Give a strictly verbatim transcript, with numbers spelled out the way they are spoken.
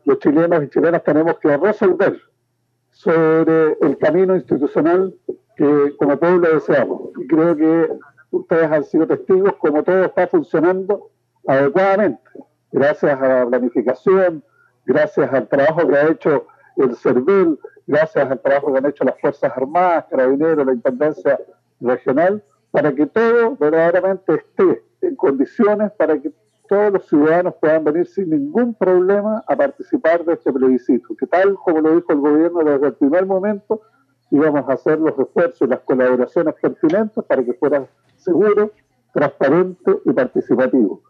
los chilenos y chilenas tenemos que resolver sobre el camino institucional que como pueblo deseamos. Y creo que ustedes han sido testigos como todo está funcionando adecuadamente, gracias a la planificación, gracias al trabajo que ha hecho el CERVEL, gracias al trabajo que han hecho las Fuerzas Armadas, Carabineros, la Intendencia Regional, para que todo verdaderamente esté en condiciones para que todos los ciudadanos puedan venir sin ningún problema a participar de este plebiscito, que tal como lo dijo el gobierno desde el primer momento, íbamos a hacer los esfuerzos y las colaboraciones pertinentes para que fuera seguro, transparente y participativo.